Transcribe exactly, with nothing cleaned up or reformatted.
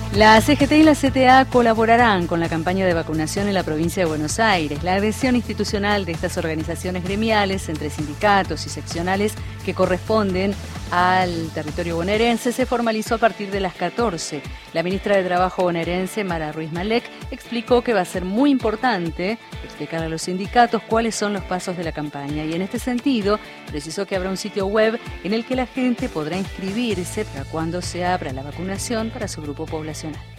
La C G T y la C T A colaborarán con la campaña de vacunación en la provincia de Buenos Aires. La adhesión institucional de estas organizaciones gremiales entre sindicatos y seccionales que corresponden al territorio bonaerense se formalizó a partir de las catorce. La ministra de Trabajo bonaerense, Mara Ruiz Malek, explicó que va a ser muy importante explicar a los sindicatos cuáles son los pasos de la campaña y en este sentido precisó que habrá un sitio web en el que la gente podrá inscribirse para cuando se abra la vacunación para su grupo poblacional.